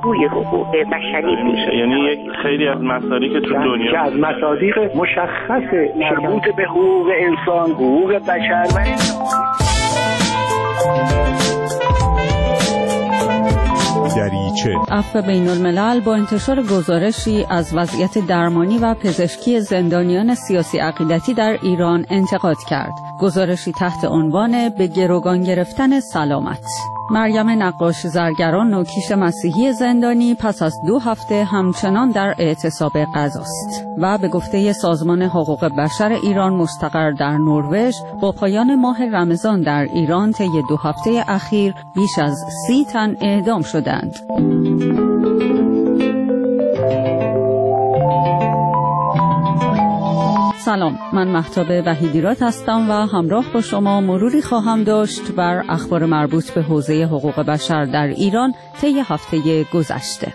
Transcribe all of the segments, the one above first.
توی حقوق بشری میشه. یعنی یک خیلی از مصادیق تو دنیا که از مصادیق مشخص مربوط به حقوق انسان، حقوق بشر و دریچه. عفو بین الملل با انتشار گزارشی از وضعیت درمانی و پزشکی زندانیان سیاسی عقیدتی در ایران انتقاد کرد. گزارشی تحت عنوان به گروگان گرفتن سلامت. مریم نقاش زرگران نوکیش مسیحی زندانی پس از 2 هفته همچنان در اعتصاب غذاست و به گفته سازمان حقوق بشر ایران مستقر در نروژ با پایان ماه رمضان در ایران طی 2 هفته اخیر بیش از 30 تن اعدام شدند. سلام، من مهتاب وحیدیراد هستم و همراه با شما مروری خواهم داشت بر اخبار مربوط به حوزه حقوق بشر در ایران طی هفته گذشته.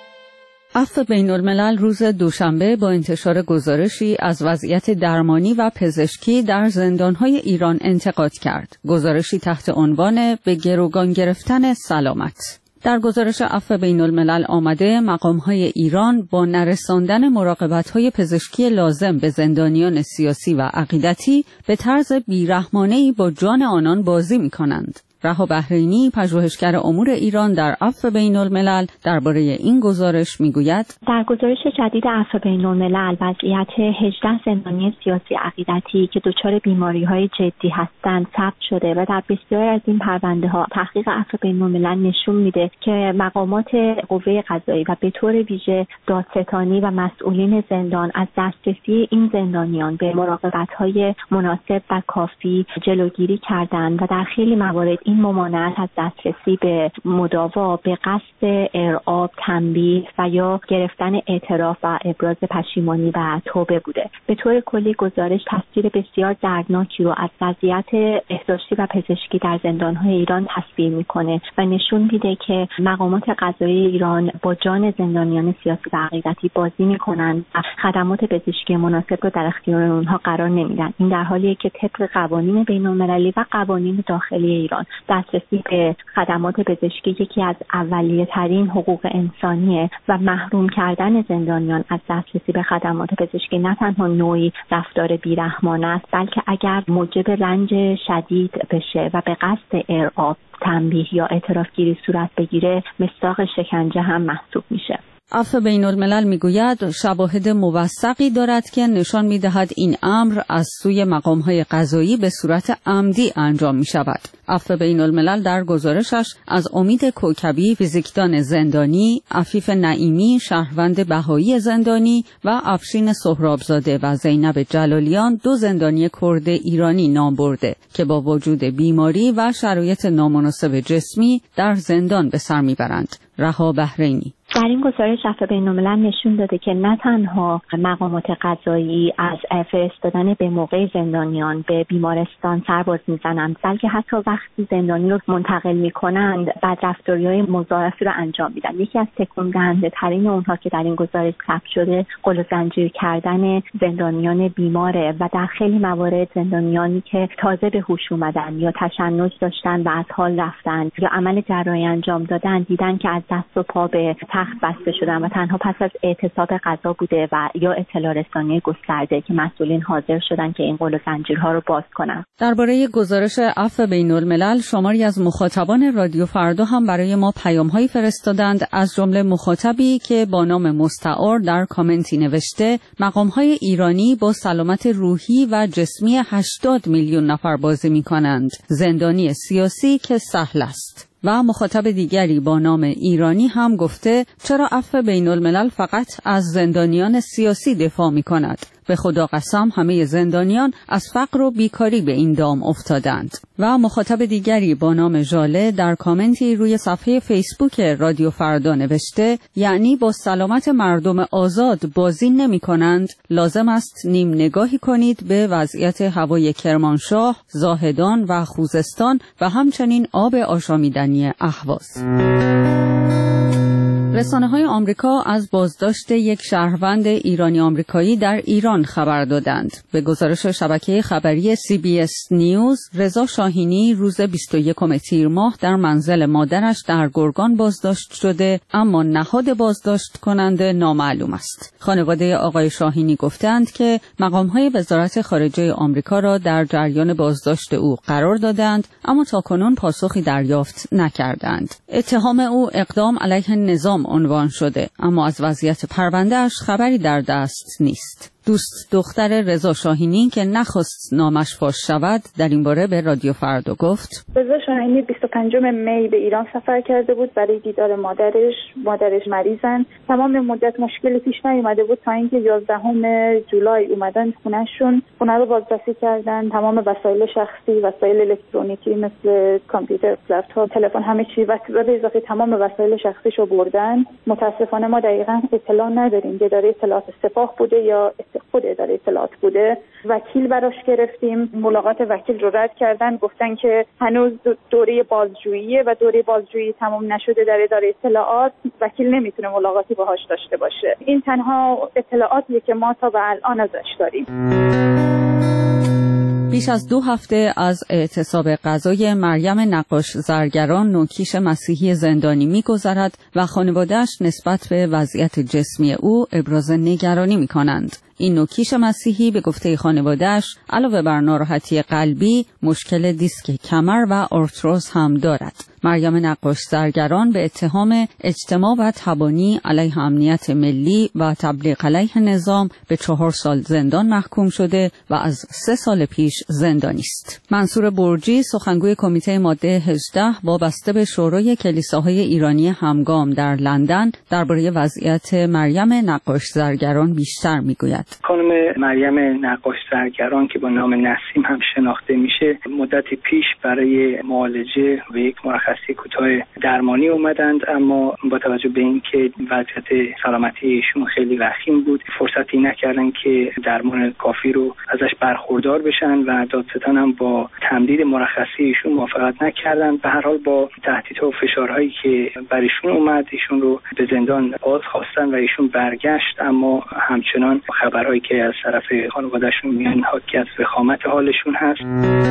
عفو بین الملل روز دوشنبه با انتشار گزارشی از وضعیت درمانی و پزشکی در زندانهای ایران انتقاد کرد. گزارشی تحت عنوان به گروگان گرفتن سلامت. در گزارش عفو بین الملل آمده مقام‌های ایران با نرساندن مراقبت‌های پزشکی لازم به زندانیان سیاسی و عقیدتی به طرز بی‌رحمانه‌ای با جان آنان بازی می‌کنند. رها بحرینی، پژوهشگر امور ایران در عفو بین الملل درباره این گزارش میگوید: در گزارش جدید عفو بین الملل وضعیت 18 زندانی سیاسی عقیدتی که دچار بیماری‌های جدی هستند ثبت شده و در بسیاری از این پرونده‌ها تحقیق عفو بین الملل نشون میده که مقامات قوه قضایی و به طور ویژه دادستانی و مسئولین زندان از دسترسی این زندانیان به مراقبت‌های مناسب و کافی جلوگیری کردند و در خیلی موارد این ممانعت از دسترسی به مداوا به قصد ارعاب، تنبیه و یا گرفتن اعتراف و ابراز پشیمانی و توبه بوده. به طور کلی گزارش تصویر بسیار دردناکی رو از وضعیت بهداشتی و پزشکی در زندان‌های ایران تصویر می‌کنه و نشون میده که مقامات قضایی ایران با جان زندانیان سیاسی و عقیدتی بازی می‌کنند و خدمات پزشکی مناسب رو در اختیار اونها قرار نمیدن. این در حالیه که طبق قوانین بین‌المللی و قوانین داخلی ایران دسترسی به خدمات پزشکی یکی از اولیه‌ترین حقوق انسانیه و محروم کردن زندانیان از دسترسی به خدمات پزشکی نه تنها نوعی رفتار بیرحمانه است، بلکه اگر موجب رنج شدید بشه و به قصد ارعاب، تنبیه یا اعترافگیری صورت بگیره مصداق شکنجه هم محسوب میشه. عفو بین الملل میگوید شواهد موثقی دارد که نشان میدهد این امر از سوی مقام‌های قضایی به صورت عمدی انجام میشود. عفو بین الملل در گزارشش از امید کوکبی، فیزیکدان زندانی، عفیف نعیمی، شهروند بهایی زندانی و افشین سهرابزاده و زینب جلالیان 2 زندانی کرد ایرانی نام برده که با وجود بیماری و شرایط نامناسب جسمی در زندان به سر میبرند. رها بحرینی در این گزارش عفو بین الملل نشون داده که نه تنها مقامات قضایی از فرستادن به موقع زندانیان به بیمارستان سرباز میزنند، بلکه حتی وقتی زندانی رو منتقل میکنند بدرفتاری‌های مضاعفی رو انجام میدن. یکی از تکون دهنده ترین اونها که در این گزارش ثبت شده قل و زنجیر کردن زندانیان بیماره و در خیلی موارد زندانیانی که تازه به هوش اومدن یا تشنج داشتن و از حال رفتن یا عمل جراحی انجام دادن دیدن که از دست و پا به تخت بسته شدن و تنها پس از اعتصاب قضا بوده و یا اطلاع رسانی گسترده که مسئولین حاضر شدن که این قل و زنجیرها رو باز کنن. درباره گزارش عفو بین الملل شماری از مخاطبان رادیو فردا هم برای ما پیام‌هایی فرستادند، از جمله مخاطبی که با نام مستعار در کامنتی نوشته مقام‌های ایرانی با سلامت روحی و جسمی 80 میلیون نفر بازی می‌کنند، زندانی سیاسی که سهل است. و مخاطب دیگری با نام ایرانی هم گفته چرا عفو بین الملل فقط از زندانیان سیاسی دفاع می کند؟ به خدا قسم همه زندانیان از فقر و بیکاری به این دام افتادند. و مخاطب دیگری با نام ژاله در کامنتی روی صفحه فیسبوک رادیو فردا نوشته یعنی با سلامت مردم آزاد بازی نمی کنند؟ لازم است نیم نگاهی کنید به وضعیت هوای کرمانشاه، زاهدان و خوزستان و همچنین آب آشامیدنی اهواز. رسانه‌های آمریکا از بازداشت یک شهروند ایرانی آمریکایی در ایران خبر دادند. به گزارش شبکه خبری CBS نیوز، رضا شاهینی روز 21 تیر ماه در منزل مادرش در گرگان بازداشت شده، اما نهاد بازداشت کننده نامعلوم است. خانواده آقای شاهینی گفتند که مقام‌های وزارت خارجه آمریکا را در جریان بازداشت او قرار دادند، اما تاکنون پاسخی دریافت نکردند. اتهام او اقدام علیه نظام عنوان شده، اما از وضعیت پرونده‌اش خبری در دست نیست. دوست دختر رضا شاهینی که نخواست نامش فاش شود در این باره به رادیو فردا گفت: رضا شاهینی 25 می به ایران سفر کرده بود برای دیدار مادرش مریضن. تمام مدت مشکلی پیش نیومده بود تا اینکه 11 جولای اومدن خونه‌شون، خونه رو بازرسی کردن، تمام وسایل شخصی، وسایل الکترونیکی مثل کامپیوتر، لپتاپ، تلفن، همه چی و به اضافه تمام وسایل شخصیشو بردن. متاسفانه ما دقیقاً اطلاع نداریم که اداره اطلاعات سپاه بوده یا خود اداره اطلاعات بوده. وکیل براش گرفتیم، ملاقات وکیل رو رد کردن، گفتن که هنوز دوره بازجوییه و دوره بازجویی تمام نشده در اداره اطلاعات، وکیل نمیتونه ملاقاتی باهاش داشته باشه. این تنها اطلاعاتیه که ما تا به الان ازش داریم. بیش از 2 هفته از اعتصاب غذای مریم نقاش زرگران نوکیش مسیحی زندانی می‌گذرد و خانواده‌اش نسبت به وضعیت جسمی او ابراز نگرانی می‌کنند. این نوکیش مسیحی به گفته خانواده‌اش علاوه بر ناراحتی قلبی، مشکل دیسک کمر و آرتروز هم دارد. مریم نقاش زرگران به اتهام اجتماع و تبانی علیه امنیت ملی و تبلیغ علیه نظام به 4 سال زندان محکوم شده و از 3 سال پیش زندانی است. منصور برجی، سخنگوی کمیته ماده 18 وابسته به شورای کلیساهای ایرانی همگام در لندن، درباره وضعیت مریم نقاش زرگران بیشتر میگوید. خانم مریم نقاش زرگران که با نام نسیم هم شناخته میشه، مدتی پیش برای معالجه و یک مرخصی کوتاه درمانی اومدند، اما با توجه به اینکه وضعیت سلامتی ایشون خیلی وخیم بود، فرصتی نکردن که درمان کافی رو ازش برخوردار بشن و دادستان هم با تمدید مرخصی ایشون موافقت نکردن. به هر حال با تهدیدها و فشارهایی که بر ایشون اومد، ایشون رو به زندان باز خواستن و ایشون برگشت، اما همچنان خبرهایی که از طرف خانواده‌شون میان حاکی از وخامت حالشون هست.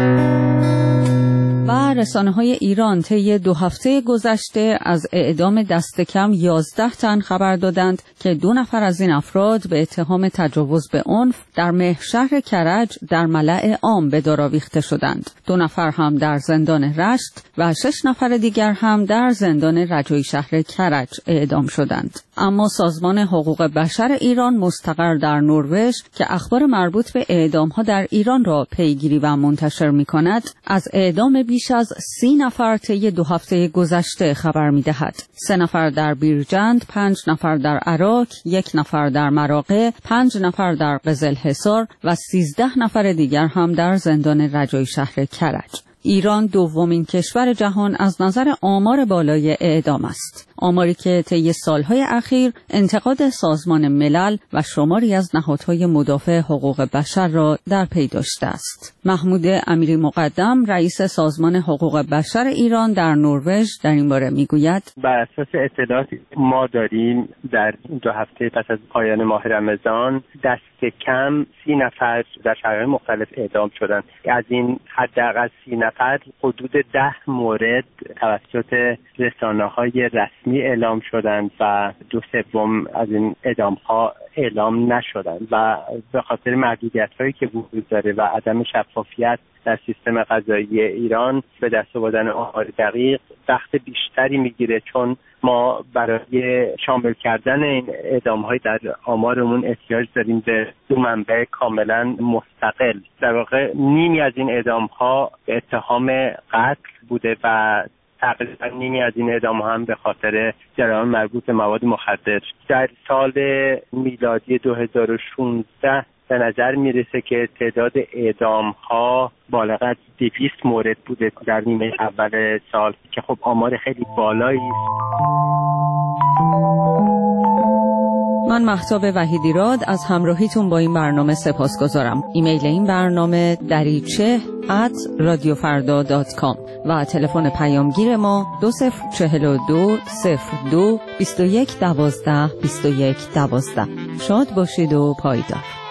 و رسانه‌های ایران طی 2 هفته گذشته از اعدام دست کم 11 تن خبر دادند که 2 نفر از این افراد به اتهام تجاوز به عنف در مهرشهر کرج در ملأ عام به دار آویخته شدند. 2 نفر هم در زندان رشت و 6 نفر دیگر هم در زندان رجایی شهر کرج اعدام شدند. اما سازمان حقوق بشر ایران مستقر در نروژ که اخبار مربوط به اعدام‌ها در ایران را پیگیری و منتشر می‌کند، از اعدام بیش از 30 نفر طی 2 هفته گذشته خبر می‌دهد. 3 نفر در بیرجند، 5 نفر در عراق، 1 نفر در مراغه، 5 نفر در قزلحصار و 13 نفر دیگر هم در زندان رجایی شهر کرج. ایران دومین کشور جهان از نظر آمار بالای اعدام است. آماری که طی سالهای اخیر انتقاد سازمان ملل و شماری از نهادهای مدافع حقوق بشر را در پی داشته است. محمود امیری مقدم، رئیس سازمان حقوق بشر ایران در نروژ، در این باره میگوید: بر اساس اطلاعاتی ما داریم در 2 هفته پس از پایان ماه رمضان دست کم 30 نفر در شرایط مختلف اعدام شدند. از این حداقل 30 نفر حدود 10 مورد توسط رسانه‌های رسمی اعلام شدند و 2/3 از این اعدام‌ها اعلام نشدند و به خاطر محدودیت‌هایی که وجود داره و عدم شفافیت در سیستم قضایی ایران به دست آوردن آمار دقیق وقت بیشتری میگیره، چون ما برای شامل کردن این اعدام‌های در آمارمون احتیاج داریم به 2 منبع کاملا مستقل. در واقع نیمی از این اعدام‌ها به اتهام قتل بوده و تقریبا نیمی از این اعدام هم به خاطر جرائم مربوط به مواد مخدر. در سال میلادی 2016 به نظر میرسه که تعداد اعدام ها بالغ از 200 مورد بوده در نیمه اول سال که خب آمار خیلی بالایی است. من مهتاب وحیدیراد از همراهیتون با این برنامه سپاسگزارم. ایمیل این برنامه dariche@radiofarda.com و تلفن پیامگیر ما 2042 02 21 12 21 12. شاد باشید و پایدار.